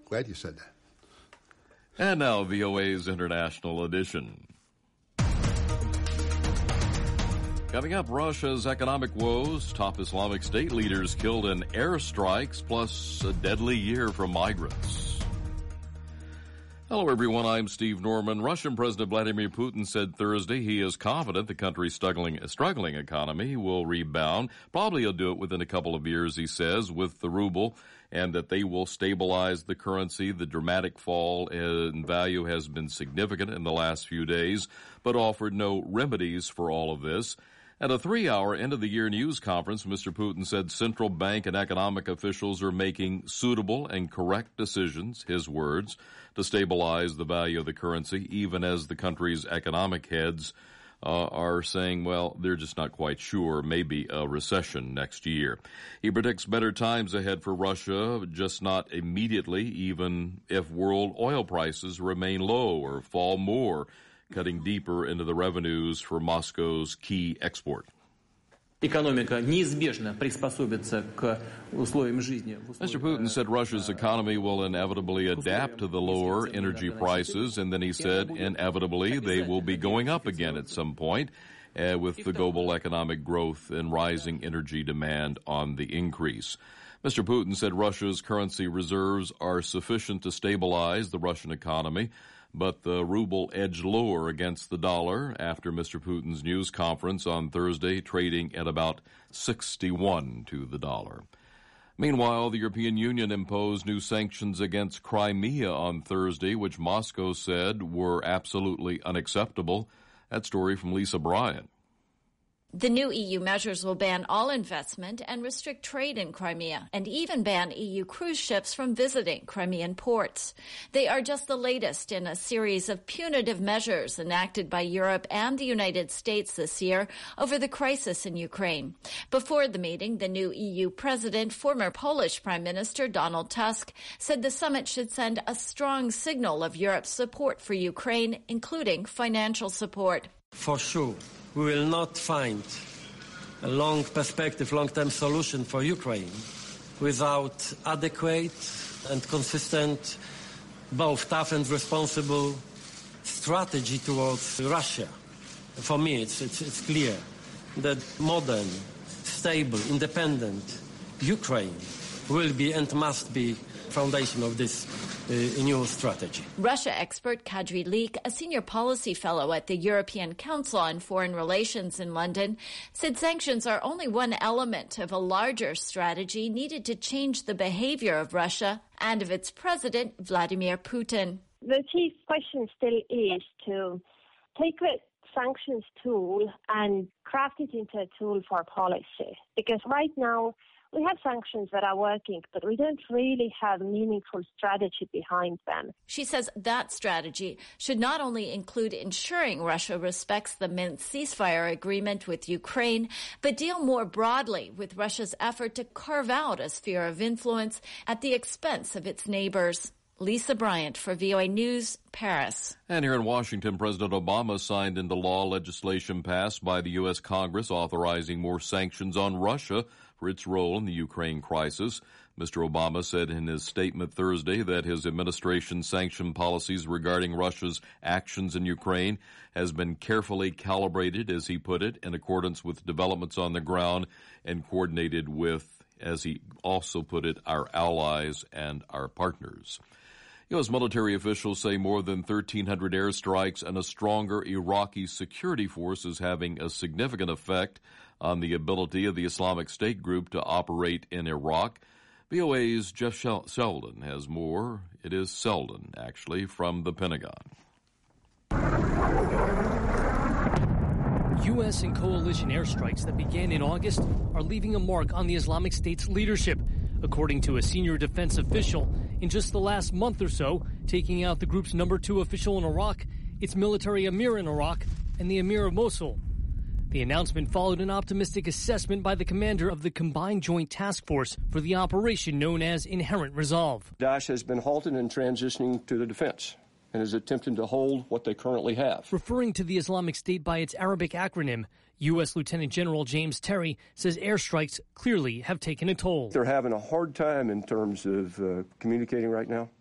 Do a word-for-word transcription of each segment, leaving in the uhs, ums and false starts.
Glad you said that. And now V O A's International Edition. Coming up, Russia's economic woes, top Islamic State leaders killed in airstrikes, plus a deadly year for migrants. Hello, everyone. I'm Steve Norman. Russian President Vladimir Putin said Thursday he is confident the country's struggling, struggling economy will rebound. Probably he'll do it within a couple of years, he says, with the ruble, and that they will stabilize the currency. The dramatic fall in value has been significant in the last few days, but offered no remedies for all of this. At a three-hour end-of-the-year news conference, Mister Putin said central bank and economic officials are making suitable and correct decisions, his words, to stabilize the value of the currency, even as the country's economic heads uh, are saying, well, they're just not quite sure, maybe a recession next year. He predicts better times ahead for Russia, just not immediately, even if world oil prices remain low or fall more, cutting deeper into the revenues for Moscow's key export. Экономика неизбежно приспособится к условиям жизни. Mister Putin said Russia's economy will inevitably adapt to the lower energy prices, and then he said inevitably they will be going up again at some point, uh, with the global economic growth and rising energy demand on the increase. Mister Putin said Russia's currency reserves are sufficient to stabilize the Russian economy, but the ruble edged lower against the dollar after Mister Putin's news conference on Thursday, trading at about sixty-one to the dollar. Meanwhile, the European Union imposed new sanctions against Crimea on Thursday, which Moscow said were absolutely unacceptable. That story from Lisa Bryant. The new E U measures will ban all investment and restrict trade in Crimea, and even ban E U cruise ships from visiting Crimean ports. They are just the latest in a series of punitive measures enacted by Europe and the United States this year over the crisis in Ukraine. Before the meeting, the new E U president, former Polish Prime Minister Donald Tusk, said the summit should send a strong signal of Europe's support for Ukraine, including financial support. For sure, we will not find a long perspective, long-term solution for Ukraine without adequate and consistent, both tough and responsible strategy towards Russia. For me, it's, it's, it's clear that modern, stable, independent Ukraine will be and must be foundation of this uh, new strategy. Russia expert Kadri Leak, a senior policy fellow at the European Council on Foreign Relations in London, said sanctions are only one element of a larger strategy needed to change the behavior of Russia and of its president, Vladimir Putin. The chief question still is to take the sanctions tool and craft it into a tool for policy. Because right now, we have sanctions that are working, but we don't really have meaningful strategy behind them. She says that strategy should not only include ensuring Russia respects the Minsk ceasefire agreement with Ukraine, but deal more broadly with Russia's effort to carve out a sphere of influence at the expense of its neighbors. Lisa Bryant for V O A News, Paris. And here in Washington, President Obama signed into law legislation passed by the U S Congress authorizing more sanctions on Russia for its role in the Ukraine crisis. Mister Obama said in his statement Thursday that his administration's sanction policies regarding Russia's actions in Ukraine has been carefully calibrated, as he put it, in accordance with developments on the ground and coordinated with, as he also put it, our allies and our partners. U S military officials say more than thirteen hundred airstrikes and a stronger Iraqi security force is having a significant effect on the ability of the Islamic State group to operate in Iraq. V O A's Jeff Sheldon has more. It is Selden, actually, from the Pentagon. U S and coalition airstrikes that began in August are leaving a mark on the Islamic State's leadership. According to a senior defense official, in just the last month or so, taking out the group's number two official in Iraq, its military emir in Iraq, and the emir of Mosul. The announcement followed an optimistic assessment by the commander of the Combined Joint Task Force for the operation known as Inherent Resolve. Daesh has been halted and transitioning to the defense and is attempting to hold what they currently have. Referring to the Islamic State by its Arabic acronym, U S Lieutenant General James Terry says airstrikes clearly have taken a toll. They're having a hard time in terms of uh, communicating right now.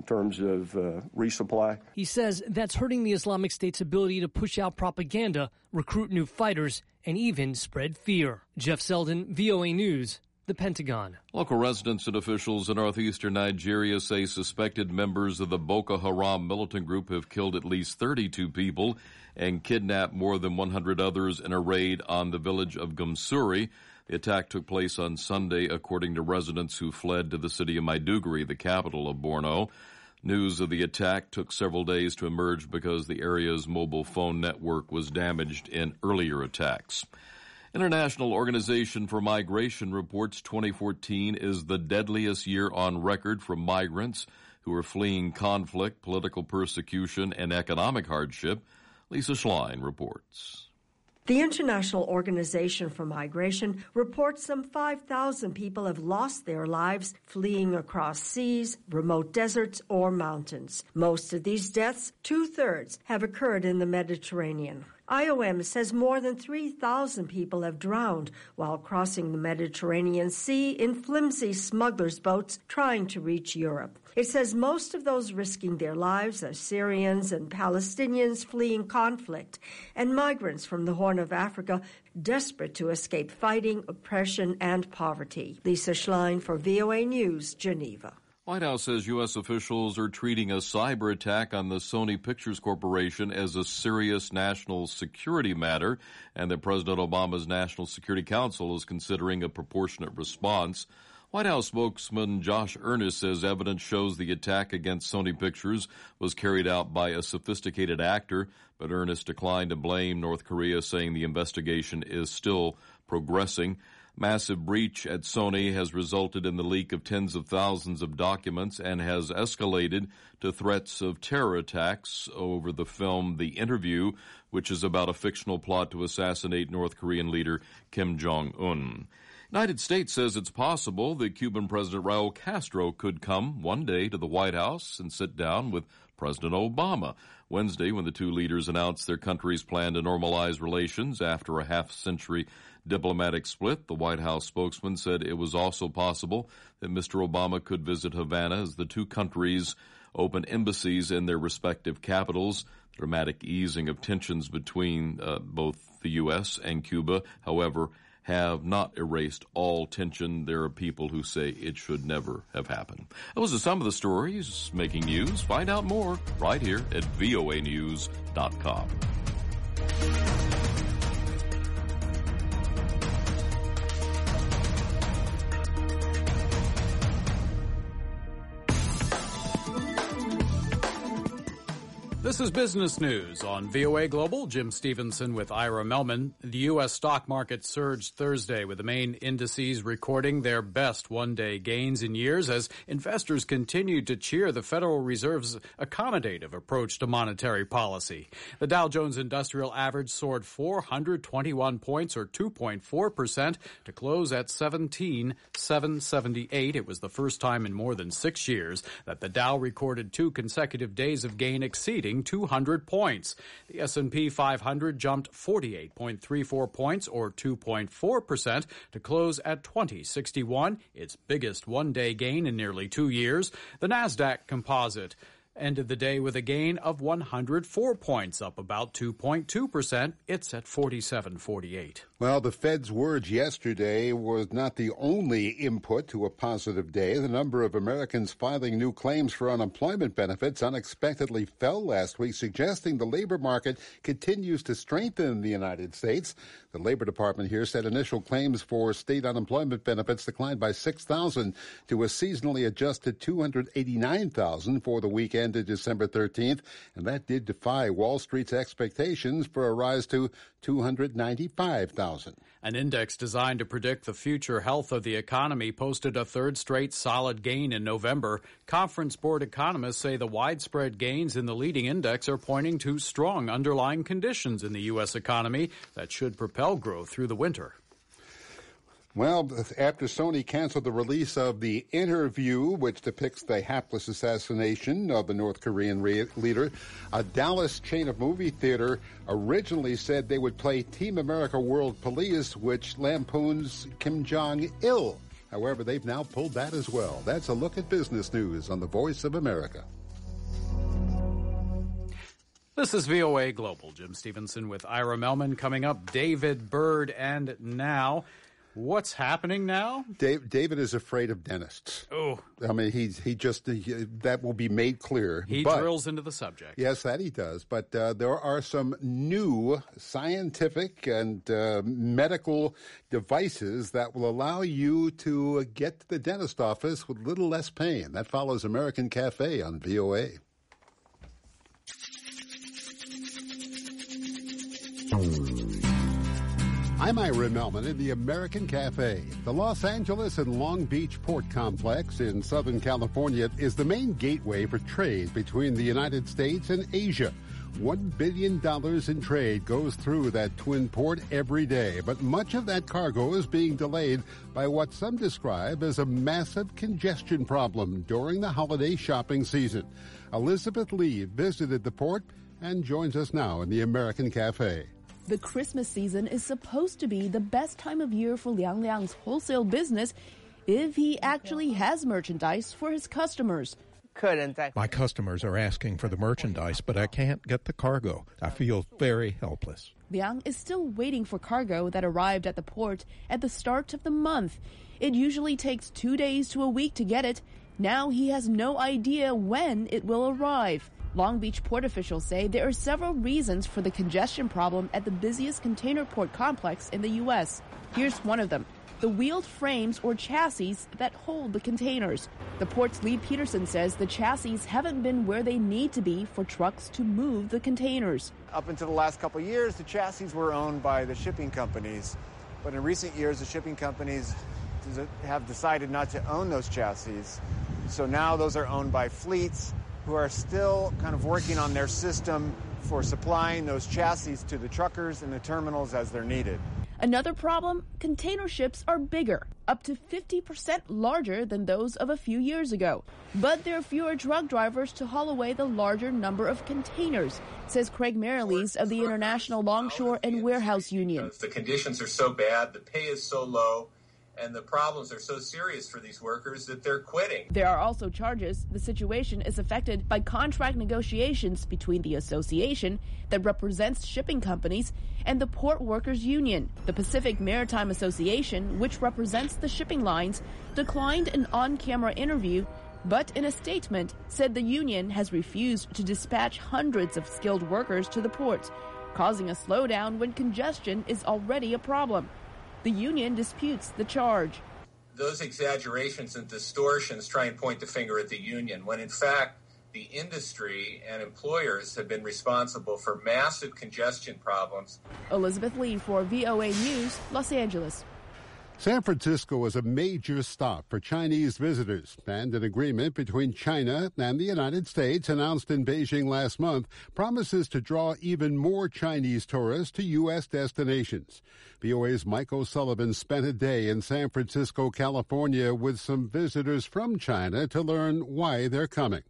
in terms of uh, resupply. He says that's hurting the Islamic State's ability to push out propaganda, recruit new fighters, and even spread fear. Jeff Selden, V O A News, the Pentagon. Local residents and officials in northeastern Nigeria say suspected members of the Boko Haram militant group have killed at least thirty-two people and kidnapped more than one hundred others in a raid on the village of Gumsuri. The attack took place on Sunday, according to residents who fled to the city of Maiduguri, the capital of Borno. News of the attack took several days to emerge because the area's mobile phone network was damaged in earlier attacks. International Organization for Migration reports twenty fourteen is the deadliest year on record for migrants who are fleeing conflict, political persecution, and economic hardship. Lisa Schlein reports. The International Organization for Migration reports some five thousand people have lost their lives fleeing across seas, remote deserts, or mountains. Most of these deaths, two-thirds, have occurred in the Mediterranean. I O M says more than three thousand people have drowned while crossing the Mediterranean Sea in flimsy smugglers' boats trying to reach Europe. It says most of those risking their lives are Syrians and Palestinians fleeing conflict and migrants from the Horn of Africa desperate to escape fighting, oppression, and poverty. Lisa Schlein for V O A News, Geneva. White House says U S officials are treating a cyber attack on the Sony Pictures Corporation as a serious national security matter, and that President Obama's National Security Council is considering a proportionate response. White House spokesman Josh Earnest says evidence shows the attack against Sony Pictures was carried out by a sophisticated actor, but Earnest declined to blame North Korea, saying the investigation is still progressing. Massive breach at Sony has resulted in the leak of tens of thousands of documents and has escalated to threats of terror attacks over the film The Interview, which is about a fictional plot to assassinate North Korean leader Kim Jong-un. United States says it's possible that Cuban President Raul Castro could come one day to the White House and sit down with President Obama. Wednesday, when the two leaders announced their countries' plan to normalize relations after a half-century diplomatic split, the White House spokesman said it was also possible that Mister Obama could visit Havana as the two countries open embassies in their respective capitals. The dramatic easing of tensions between uh, both the U S and Cuba, however, have not erased all tension. There are people who say it should never have happened. Those are some of the stories making news. Find out more right here at V O A news dot com. This is Business News on V O A Global. Jim Stevenson with Ira Melman. The U S stock market surged Thursday with the main indices recording their best one-day gains in years as investors continued to cheer the Federal Reserve's accommodative approach to monetary policy. The Dow Jones Industrial Average soared four hundred twenty-one points or two point four percent to close at seventeen thousand seven hundred seventy-eight. It was the first time in more than six years that the Dow recorded two consecutive days of gain exceeding two hundred points. The S and P five hundred jumped forty-eight point three four points or two point four percent to close at twenty sixty-one, its biggest one-day gain in nearly two years. The Nasdaq Composite ended the day with a gain of one hundred four points, up about two point two percent. It's at forty-seven forty-eight. Well, the Fed's words yesterday was not the only input to a positive day. The number of Americans filing new claims for unemployment benefits unexpectedly fell last week, suggesting the labor market continues to strengthen in the United States. The Labor Department here said initial claims for state unemployment benefits declined by six thousand to a seasonally adjusted two hundred eighty-nine thousand for the week ended December thirteenth, and that did defy Wall Street's expectations for a rise to two hundred ninety-five thousand. An index designed to predict the future health of the economy posted a third straight solid gain in November. Conference Board economists say the widespread gains in the leading index are pointing to strong underlying conditions in the U S economy that should propel growth through the winter. Well, after Sony canceled the release of The Interview, which depicts the hapless assassination of the North Korean re- leader, a Dallas chain of movie theater originally said they would play Team America World Police, which lampoons Kim Jong-il. However, they've now pulled that as well. That's a look at business news on the Voice of America. This is V O A Global. Jim Stevenson with Ira Melman. Coming up, David Byrd. And now, what's happening now? Dave, David is afraid of dentists. Oh. I mean, he's, he just, he, that will be made clear. He but, drills into the subject. Yes, that he does. But uh, there are some new scientific and uh, medical devices that will allow you to get to the dentist office with a little less pain. That follows American Cafe on V O A. I'm Ira Melman in the American Cafe. The Los Angeles and Long Beach Port Complex in Southern California is the main gateway for trade between the United States and Asia. One billion dollars in trade goes through that twin port every day, but much of that cargo is being delayed by what some describe as a massive congestion problem during the holiday shopping season. Elizabeth Lee visited the port and joins us now in the American Cafe. The Christmas season is supposed to be the best time of year for Liang Liang's wholesale business if he actually has merchandise for his customers. My customers are asking for the merchandise, but I can't get the cargo. I feel very helpless. Liang is still waiting for cargo that arrived at the port at the start of the month. It usually takes two days to a week to get it. Now he has no idea when it will arrive. Long Beach port officials say there are several reasons for the congestion problem at the busiest container port complex in the U S. Here's one of them: the wheeled frames or chassis that hold the containers. The port's Lee Peterson says the chassis haven't been where they need to be for trucks to move the containers. Up until the last couple of years, the chassis were owned by the shipping companies. But in recent years, the shipping companies have decided not to own those chassis. So now those are owned by fleets who are still kind of working on their system for supplying those chassis to the truckers and the terminals as they're needed. Another problem, container ships are bigger, up to fifty percent larger than those of a few years ago. But there are fewer truck drivers to haul away the larger number of containers, says Craig Marilees of the International Longshore and Warehouse Union. The conditions are so bad, the pay is so low, and the problems are so serious for these workers that they're quitting. There are also charges. The situation is affected by contract negotiations between the association that represents shipping companies and the Port Workers Union. The Pacific Maritime Association, which represents the shipping lines, declined an on-camera interview, but in a statement said the union has refused to dispatch hundreds of skilled workers to the port, causing a slowdown when congestion is already a problem. The union disputes the charge. Those exaggerations and distortions try and point the finger at the union, when in fact the industry and employers have been responsible for massive congestion problems. Elizabeth Lee for V O A News, Los Angeles. San Francisco was a major stop for Chinese visitors, and an agreement between China and the United States announced in Beijing last month promises to draw even more Chinese tourists to U S destinations. V O A's Mike O'Sullivan spent a day in San Francisco, California, with some visitors from China to learn why they're coming.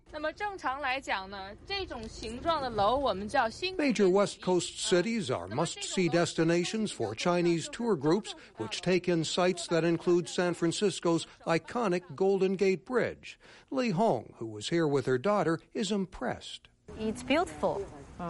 Major West Coast cities are must-see destinations for Chinese tour groups, which take in sites that include San Francisco's iconic Golden Gate Bridge. Li Hong, who was here with her daughter, is impressed. It's beautiful.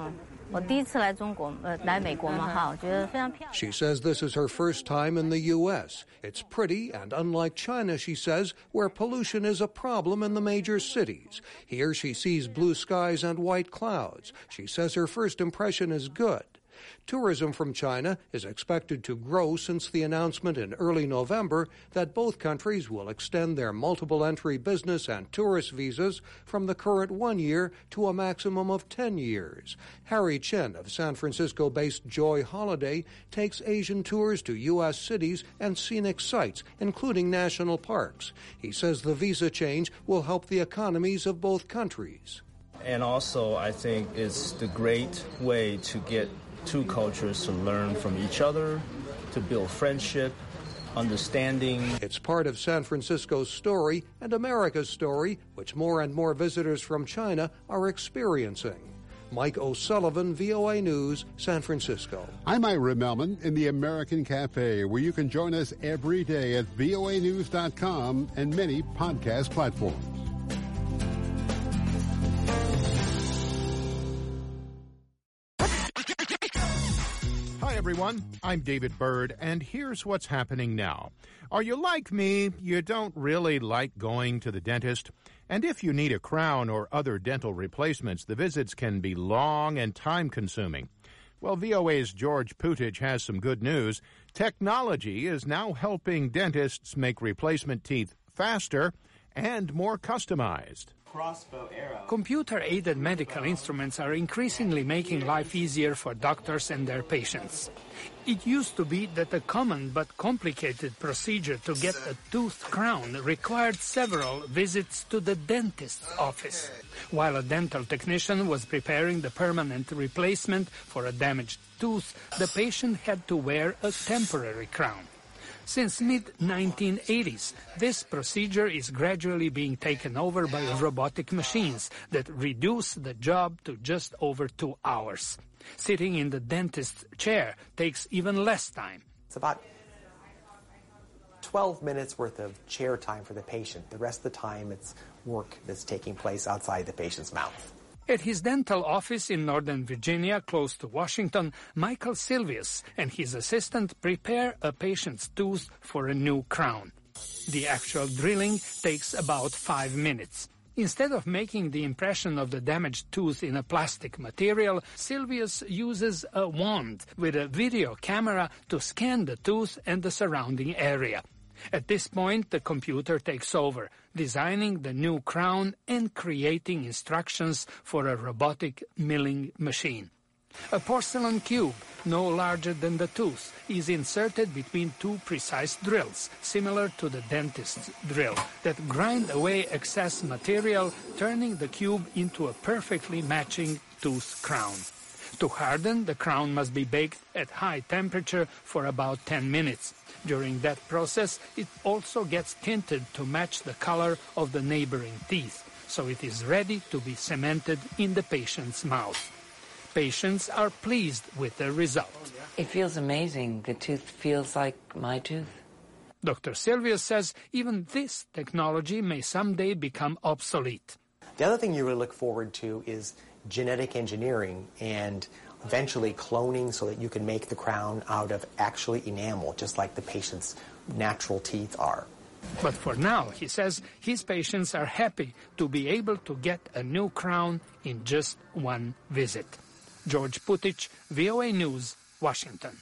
She says this is her first time in the U S. It's pretty, and unlike China, she says, where pollution is a problem in the major cities. Here she sees blue skies and white clouds. She says her first impression is good. Tourism from China is expected to grow since the announcement in early November that both countries will extend their multiple entry business and tourist visas from the current one year to a maximum of ten years. Harry Chen of San Francisco-based Joy Holiday takes Asian tours to U S cities and scenic sites, including national parks. He says the visa change will help the economies of both countries. And also, I think it's the great way to get two cultures to learn from each other, to build friendship, understanding. It's part of San Francisco's story and America's story, which more and more visitors from China are experiencing. Mike O'Sullivan, V O A News, San Francisco. I'm Ira Melman in the American Cafe, where you can join us every day at V O A news dot com and many podcast platforms. Hi, everyone. I'm David Byrd, and here's what's happening now. Are you like me? You don't really like going to the dentist? And if you need a crown or other dental replacements, the visits can be long and time-consuming. Well, V O A's George Putich has some good news. Technology is now helping dentists make replacement teeth faster and more customized. Computer-aided medical instruments are increasingly making life easier for doctors and their patients. It used to be that a common but complicated procedure to get a tooth crown required several visits to the dentist's office, while a dental technician was preparing the permanent replacement for a damaged tooth. The patient had to wear a temporary crown. Since mid nineteen eighties, this procedure is gradually being taken over by robotic machines that reduce the job to just over two hours. Sitting in the dentist's chair takes even less time. It's about twelve minutes worth of chair time for the patient. The rest of the time, it's work that's taking place outside the patient's mouth. At his dental office in Northern Virginia, close to Washington, Michael Silvius and his assistant prepare a patient's tooth for a new crown. The actual drilling takes about five minutes. Instead of making the impression of the damaged tooth in a plastic material, Silvius uses a wand with a video camera to scan the tooth and the surrounding area. At this point, the computer takes over, designing the new crown and creating instructions for a robotic milling machine. A porcelain cube, no larger than the tooth, is inserted between two precise drills, similar to the dentist's drill, that grind away excess material, turning the cube into a perfectly matching tooth crown. To harden, the crown must be baked at high temperature for about ten minutes. During that process, it also gets tinted to match the color of the neighboring teeth, so it is ready to be cemented in the patient's mouth. Patients are pleased with the result. It feels amazing. The tooth feels like my tooth. Doctor Silvius says even this technology may someday become obsolete. The other thing you really look forward to is genetic engineering and eventually cloning so that you can make the crown out of actually enamel, just like the patient's natural teeth are. But for now, he says, his patients are happy to be able to get a new crown in just one visit. George Putich, V O A News, Washington.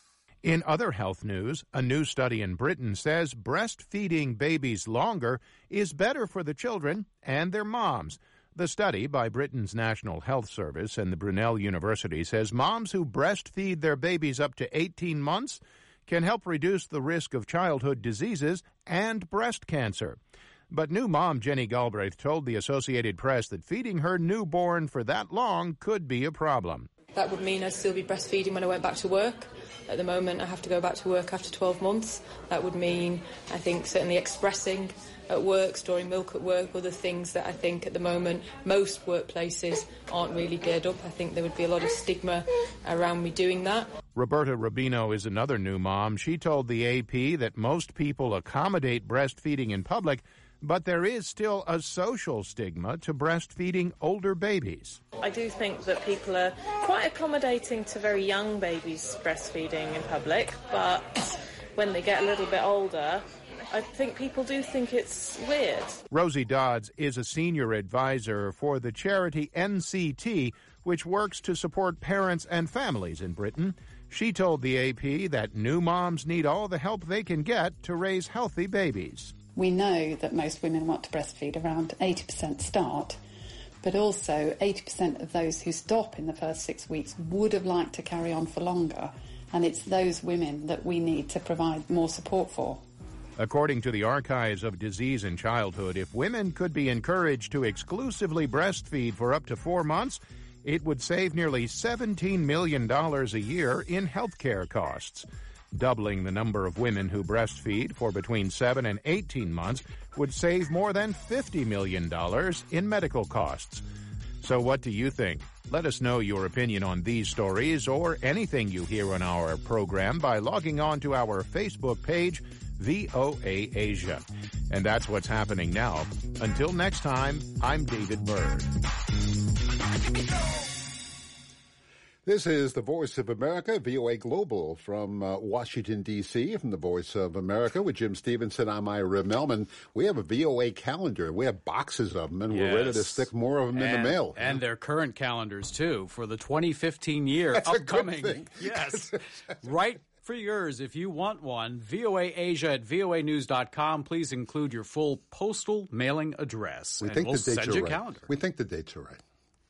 In other health news, a new study in Britain says breastfeeding babies longer is better for the children and their moms. The study by Britain's National Health Service and the Brunel University says moms who breastfeed their babies up to eighteen months can help reduce the risk of childhood diseases and breast cancer. But new mom Jenny Galbraith told the Associated Press that feeding her newborn for that long could be a problem. That would mean I'd still be breastfeeding when I went back to work. At the moment, I have to go back to work after twelve months. That would mean, I think, certainly expressing at work, storing milk at work, other things that I think at the moment most workplaces aren't really geared up. I think there would be a lot of stigma around me doing that. Roberta Rubino is another new mom. She told the A P that most people accommodate breastfeeding in public, but there is still a social stigma to breastfeeding older babies. I do think that people are quite accommodating to very young babies breastfeeding in public, but when they get a little bit older, I think people do think it's weird. Rosie Dodds is a senior advisor for the charity N C T, which works to support parents and families in Britain. She told the A P that new moms need all the help they can get to raise healthy babies. We know that most women want to breastfeed, around eighty percent start, but also eighty percent of those who stop in the first six weeks would have liked to carry on for longer, and it's those women that we need to provide more support for. According to the Archives of Disease in Childhood, if women could be encouraged to exclusively breastfeed for up to four months, it would save nearly seventeen million dollars a year in health care costs. Doubling the number of women who breastfeed for between seven and eighteen months would save more than fifty million dollars in medical costs. So what do you think? Let us know your opinion on these stories or anything you hear on our program by logging on to our Facebook page, V O A Asia. And that's what's happening now. Until next time, I'm David Byrd. This is the Voice of America, V O A Global from uh, Washington, D C, from the Voice of America with Jim Stevenson. I'm Ira Melman. We have a V O A calendar. We have boxes of them, and yes. we're ready to stick more of them and, in the mail. And their current calendars, too, for the twenty fifteen year That's upcoming. A good thing. Yes. Right for yours, if you want one, V O A Asia at V O A news dot com. Please include your full postal mailing address, we and think we'll the dates send are you a right. calendar. We think the dates are right.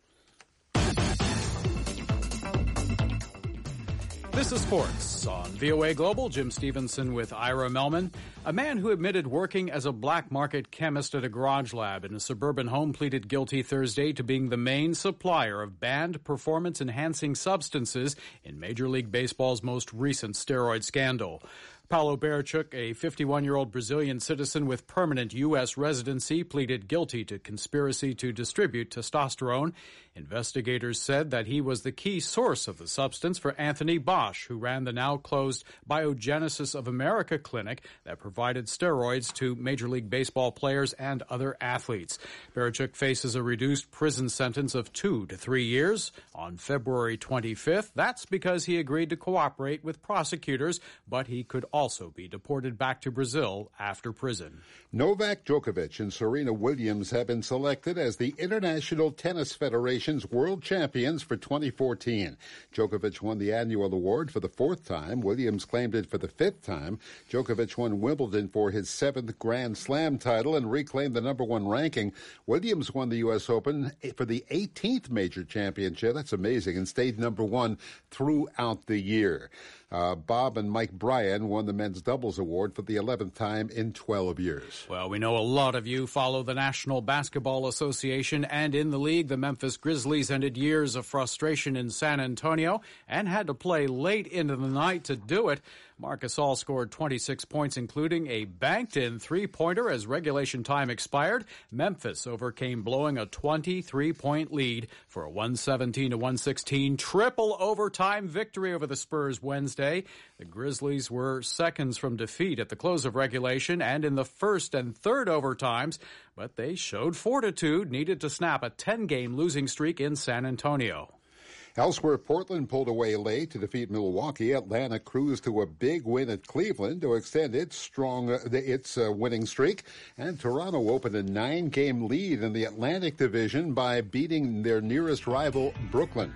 This is Sports on V O A Global. Jim Stevenson with Ira Melman. A man who admitted working as a black market chemist at a garage lab in a suburban home pleaded guilty Thursday to being the main supplier of banned performance-enhancing substances in Major League Baseball's most recent steroid scandal. Paulo Berachuk, a fifty-one-year-old Brazilian citizen with permanent U S residency, pleaded guilty to conspiracy to distribute testosterone. Investigators said that he was the key source of the substance for Anthony Bosch, who ran the now-closed Biogenesis of America clinic that provided steroids to Major League Baseball players and other athletes. Berachuk faces a reduced prison sentence of two to three years on February twenty-fifth. That's because he agreed to cooperate with prosecutors, but he could also be deported back to Brazil after prison. Novak Djokovic and Serena Williams have been selected as the International Tennis Federation's world champions for twenty fourteen. Djokovic won the annual award for the fourth time. Williams claimed it for the fifth time. Djokovic won Wimbledon for his seventh Grand Slam title and reclaimed the number one ranking. Williams won the U S Open for the eighteenth major championship. That's amazing, and stayed number one throughout the year. Uh, Bob and Mike Bryan won the men's doubles award for the eleventh time in twelve years. Well, we know a lot of you follow the National Basketball Association, and in the league, the Memphis Grizzlies ended years of frustration in San Antonio and had to play late into the night to do it. Marc Gasol scored twenty-six points, including a banked-in three-pointer as regulation time expired. Memphis overcame blowing a twenty-three point lead for a one seventeen to one sixteen triple overtime victory over the Spurs Wednesday. The Grizzlies were seconds from defeat at the close of regulation and in the first and third overtimes, but they showed fortitude, needed to snap a ten-game losing streak in San Antonio. Elsewhere, Portland pulled away late to defeat Milwaukee. Atlanta cruised to a big win at Cleveland to extend its strong uh, its uh, winning streak. And Toronto opened a nine-game lead in the Atlantic Division by beating their nearest rival, Brooklyn.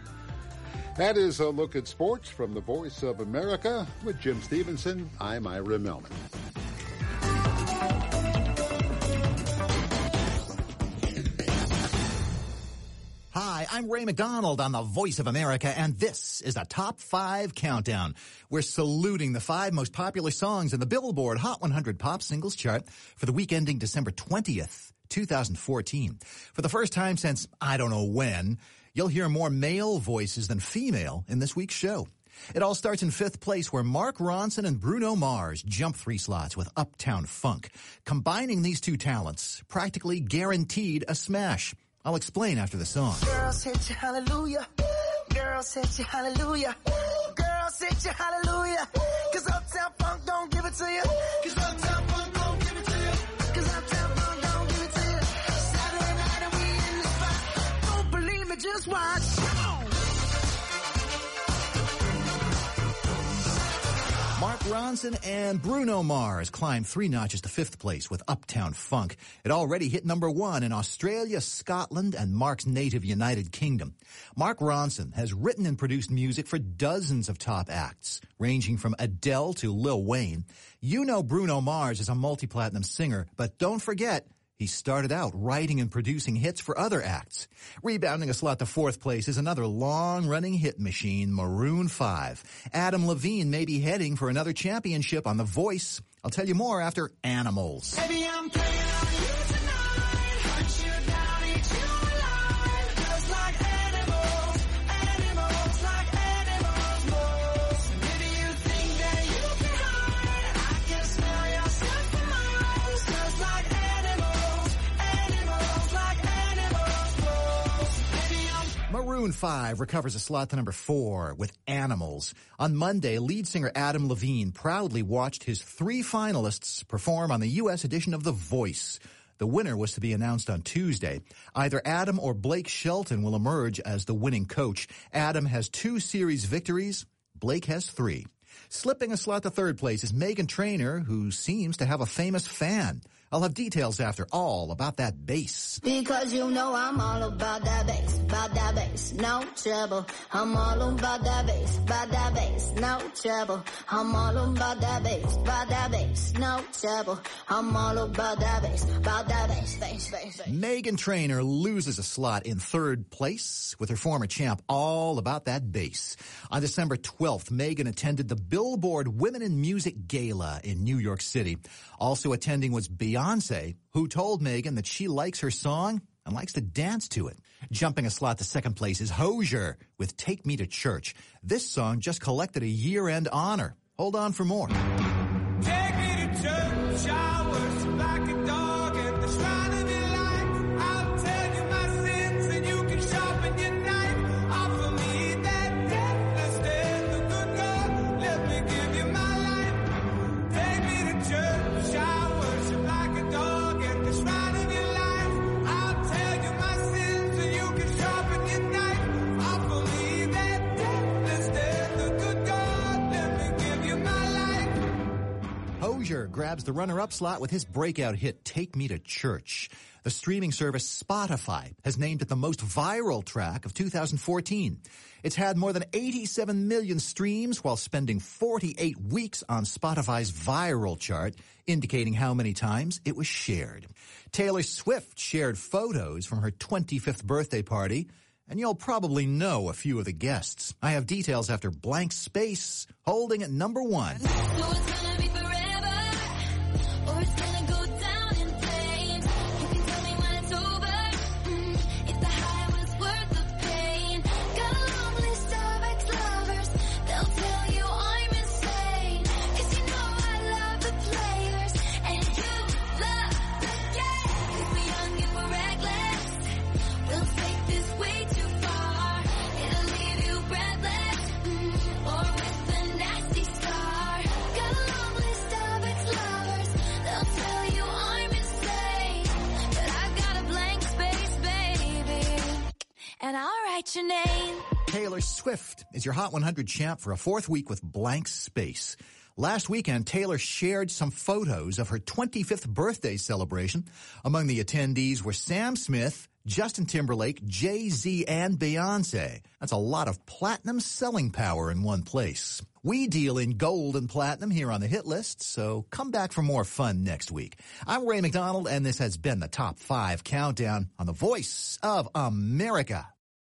That is a look at sports from the Voice of America. With Jim Stevenson, I'm Ira Melman. Hi, I'm Ray McDonald on the Voice of America, and this is the Top five Countdown. We're saluting the five most popular songs in the Billboard Hot one hundred Pop Singles chart for the week ending December twentieth, twenty fourteen. For the first time since I don't know when, you'll hear more male voices than female in this week's show. It all starts in fifth place, where Mark Ronson and Bruno Mars jump three slots with Uptown Funk. Combining these two talents practically guaranteed a smash. I'll explain after the song. Girls hit you hallelujah. Girls hit you hallelujah. Girls hit you hallelujah. Cause Uptown Funk don't give it to you. Cause Uptown Funk don't give it to you. Cause Uptown Funk don't give it to you. Saturday night and we in the spot. Don't believe me, just watch. Mark Ronson and Bruno Mars climbed three notches to fifth place with Uptown Funk. It already hit number one in Australia, Scotland, and Mark's native United Kingdom. Mark Ronson has written and produced music for dozens of top acts, ranging from Adele to Lil Wayne. You know Bruno Mars is a multi-platinum singer, but don't forget, he started out writing and producing hits for other acts. Rebounding a slot to fourth place is another long-running hit machine, Maroon five. Adam Levine may be heading for another championship on The Voice. I'll tell you more after Animals. Baby, I'm playing on you tonight. Hunt you down, eat you alive. Just like animals, animals like animals most. Maybe you think that you can hide. I can smell yourself for miles. Just like animals. Animals like animals most. Maybe Maroon five recovers a slot to number four with Animals. On Monday, lead singer Adam Levine proudly watched his three finalists perform on the U S edition of The Voice. The winner was to be announced on Tuesday. Either Adam or Blake Shelton will emerge as the winning coach. Adam has two series victories. Blake has three. Slipping a slot to third place is Meghan Trainor, who seems to have a famous fan. I'll have details after. All about that bass. Because you know I'm all about that bass, about that bass, no trouble. I'm all about that bass, about that bass, no trouble. I'm all about that bass, about that bass, no trouble. I'm all about that bass, about that bass, bass, bass, bass. Meghan Trainor loses a slot in third place with her former champ, All About That Bass. On December twelfth, Meghan attended the Billboard Women in Music Gala in New York City. Also attending was Beyonce, who told Meghan that she likes her song and likes to dance to it. Jumping a slot to second place is Hozier with Take Me to Church. This song just collected a year-end honor. Hold on for more. Take me to church, I worship like a dog at the shrine of your life. I'll tell you my sins and you can sharpen your knife. Offer me that deathless death, the good God, let me give you my life. Take me to church, I worship like a dog at the shrine of your life. I'll tell you my sins and you can sharpen your knife. Offer me that deathless death, the good God, let me give you my life. Hozier grabs the runner-up slot with his breakout hit, Take Me to Church. The streaming service Spotify has named it the most viral track of two thousand fourteen. It's had more than eighty-seven million streams while spending forty-eight weeks on Spotify's viral chart, indicating how many times it was shared. Taylor Swift shared photos from her twenty-fifth birthday party, and you'll probably know a few of the guests. I have details after Blank Space, holding at number one. So it's gonna be forever, or it's gonna go down in flames. You can tell me when it's over, mm, if the high was worth the pain. Got a long list of ex-lovers, they'll tell you I'm insane. Cause you know I love the players, and you love the game. Cause we're young and we're reckless, we'll take this way too far. It'll leave you breathless, mm, or with a nasty scar. Got a long list of ex-lovers, they'll tell you I'm insane. But I've got a blank space, baby, and I'll write your name. Taylor Swift is your Hot one hundred champ for a fourth week with Blank Space. Last weekend, Taylor shared some photos of her twenty-fifth birthday celebration. Among the attendees were Sam Smith, Justin Timberlake, Jay-Z, and Beyonce. That's a lot of platinum selling power in one place. We deal in gold and platinum here on the hit list, so come back for more fun next week. I'm Ray McDonald, and this has been the Top five Countdown on the Voice of America.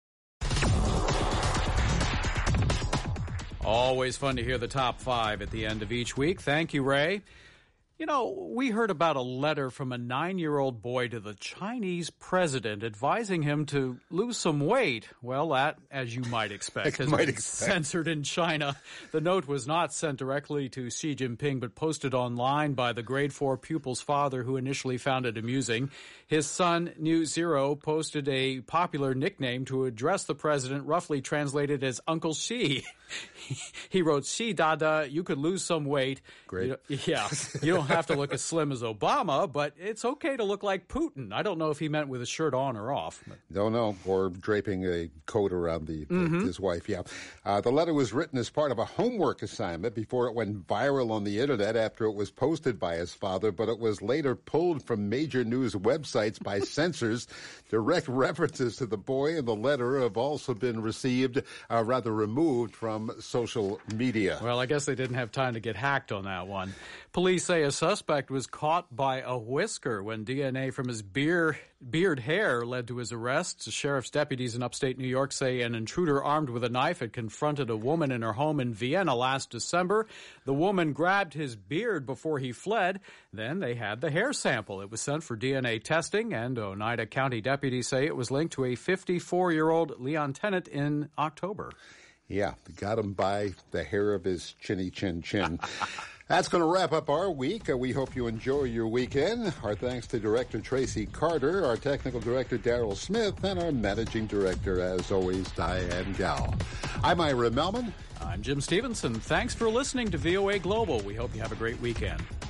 Always fun to hear the top five at the end of each week. Thank you, Ray. You know, we heard about a letter from a nine-year-old boy to the Chinese president advising him to lose some weight. Well, that, as you might expect, has been censored in China. The note was not sent directly to Xi Jinping, but posted online by the grade four pupil's father, who initially found it amusing. His son, New Zero, posted a popular nickname to address the president, roughly translated as Uncle Xi. He wrote, "Xi Dada, you could lose some weight." Great. You, yeah. You don't have to look as slim as Obama, but it's okay to look like Putin. I don't know if he meant with his shirt on or off. But. Don't know. Or draping a coat around the, Mm-hmm. his wife, yeah. Uh, the letter was written as part of a homework assignment before it went viral on the internet after it was posted by his father, but it was later pulled from major news websites by censors. Direct references to the boy and the letter have also been received, uh, rather removed from social media. Well, I guess they didn't have time to get hacked on that one. Police say a suspect was caught by a whisker when D N A from his beard, beard hair led to his arrest. Sheriff's deputies in upstate New York say an intruder armed with a knife had confronted a woman in her home in Vienna last December. The woman grabbed his beard before he fled. Then they had the hair sample. It was sent for D N A testing, and Oneida County deputies say it was linked to a fifty-four-year-old Leon Tennant in October. Yeah, got him by the hair of his chinny chin chin. That's going to wrap up our week. Uh, we hope you enjoy your weekend. Our thanks to Director Tracy Carter, our Technical Director Daryl Smith, and our Managing Director, as always, Diane Gow. I'm Ira Melman. I'm Jim Stevenson. Thanks for listening to V O A Global. We hope you have a great weekend.